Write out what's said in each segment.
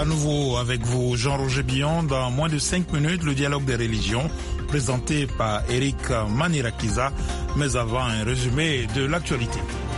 À nouveau avec vous, Jean-Roger Billon, dans moins de 5 minutes, le dialogue des religions, présenté par Eric Manirakiza, mais avant un résumé de l'actualité.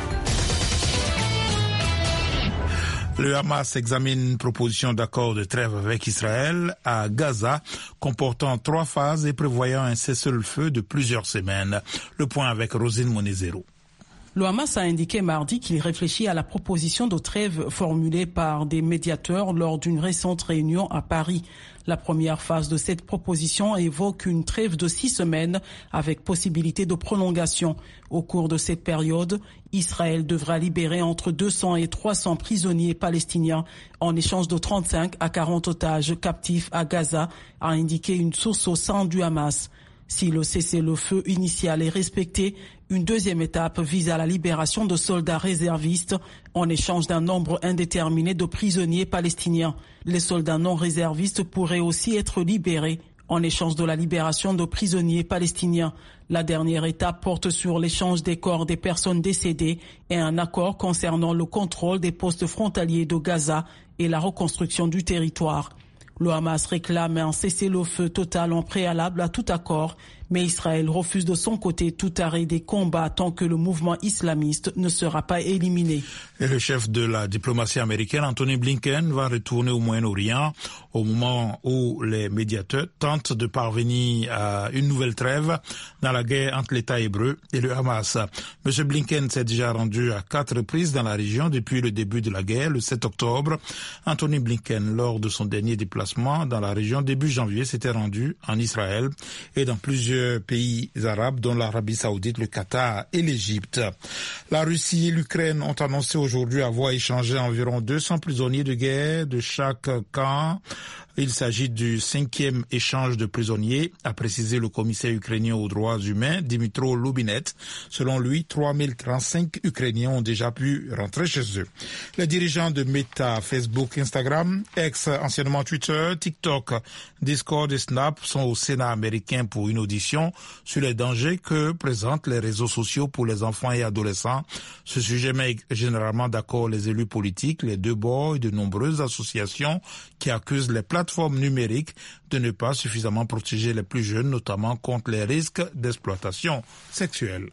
Le Hamas examine une proposition d'accord de trêve avec Israël à Gaza, comportant 3 phases et prévoyant un cessez-le-feu de plusieurs semaines. Le point avec Rosine Monezero. Le Hamas a indiqué mardi qu'il réfléchit à la proposition de trêve formulée par des médiateurs lors d'une récente réunion à Paris. La première phase de cette proposition évoque une trêve de 6 semaines avec possibilité de prolongation. Au cours de cette période, Israël devra libérer entre 200 et 300 prisonniers palestiniens en échange de 35 à 40 otages captifs à Gaza, a indiqué une source au sein du Hamas. Si le cessez-le-feu initial est respecté, une deuxième étape vise à la libération de soldats réservistes en échange d'un nombre indéterminé de prisonniers palestiniens. Les soldats non réservistes pourraient aussi être libérés en échange de la libération de prisonniers palestiniens. La dernière étape porte sur l'échange des corps des personnes décédées et un accord concernant le contrôle des postes frontaliers de Gaza et la reconstruction du territoire. Le Hamas réclame un cessez-le-feu total en préalable à tout accord, mais Israël refuse de son côté tout arrêt des combats tant que le mouvement islamiste ne sera pas éliminé. Et le chef de la diplomatie américaine, Anthony Blinken, va retourner au Moyen-Orient au moment où les médiateurs tentent de parvenir à une nouvelle trêve dans la guerre entre l'État hébreu et le Hamas. M. Blinken s'est déjà rendu à 4 reprises dans la région depuis le début de la guerre, le 7 octobre. Anthony Blinken, lors de son dernier déplacement dans la région début janvier, s'était rendu en Israël et dans plusieurs pays arabes, dont l'Arabie Saoudite, le Qatar et l'Égypte. La Russie et l'Ukraine ont annoncé aujourd'hui avoir échangé environ 200 prisonniers de guerre de chaque camp. Il s'agit du 5e échange de prisonniers, a précisé le commissaire ukrainien aux droits humains, Dmytro Lubinets. Selon lui, 3035 Ukrainiens ont déjà pu rentrer chez eux. Les dirigeants de Meta, Facebook, Instagram, X, anciennement Twitter, TikTok, Discord et Snap sont au Sénat américain pour une audition sur les dangers que présentent les réseaux sociaux pour les enfants et adolescents. Ce sujet met généralement d'accord les élus politiques, les deux bords et de nombreuses associations qui accusent les plateformes numériques de ne pas suffisamment protéger les plus jeunes, notamment contre les risques d'exploitation sexuelle.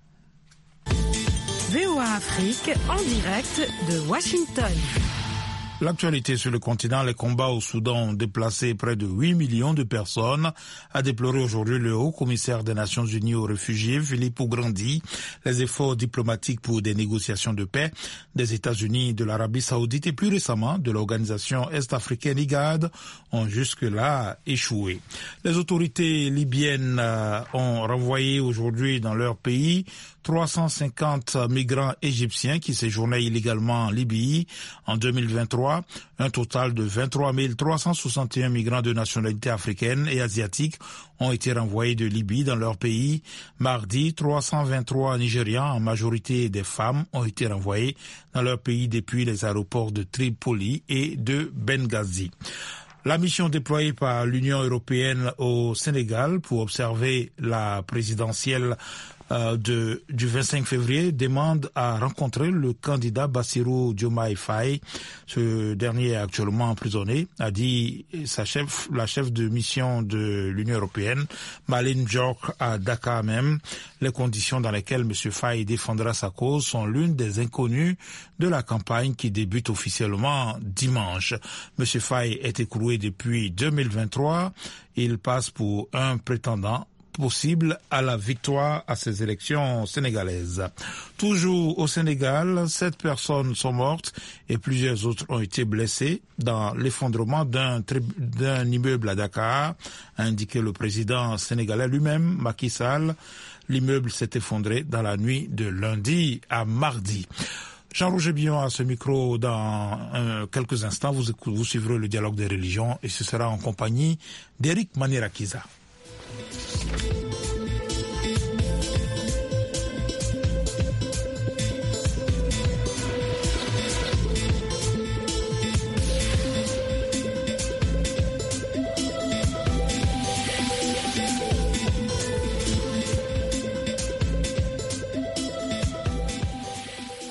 VOA Afrique en direct de Washington. L'actualité sur le continent, les combats au Soudan ont déplacé près de 8 millions de personnes, a déploré aujourd'hui le haut-commissaire des Nations Unies aux réfugiés, Filippo Grandi. Les efforts diplomatiques pour des négociations de paix des États-Unis, de l'Arabie Saoudite et plus récemment de l'organisation est-africaine IGAD ont jusque-là échoué. Les autorités libyennes ont renvoyé aujourd'hui dans leur pays 350 migrants égyptiens qui séjournaient illégalement en Libye en 2023. Un total de 23 361 migrants de nationalité africaine et asiatique ont été renvoyés de Libye dans leur pays. Mardi, 323 Nigérians, en majorité des femmes, ont été renvoyés dans leur pays depuis les aéroports de Tripoli et de Benghazi. La mission déployée par l'Union européenne au Sénégal pour observer la présidentielle du 25 février demande à rencontrer le candidat Bassirou Diomaye Faye. Ce dernier est actuellement emprisonné, a dit la chef de mission de l'Union européenne, Malin Bjork, à Dakar même. Les conditions dans lesquelles M. Faye défendra sa cause sont l'une des inconnues de la campagne qui débute officiellement dimanche. M. Faye est écroué depuis 2023. Il passe pour un prétendant possible à la victoire à ces élections sénégalaises. Toujours au Sénégal, 7 personnes sont mortes et plusieurs autres ont été blessées dans l'effondrement d'un immeuble à Dakar, a indiqué le président sénégalais lui-même, Macky Sall. L'immeuble s'est effondré dans la nuit de lundi à mardi. Jean-Roger Billon à ce micro dans quelques instants. Vous suivrez le dialogue des religions et ce sera en compagnie d'Eric Manirakiza.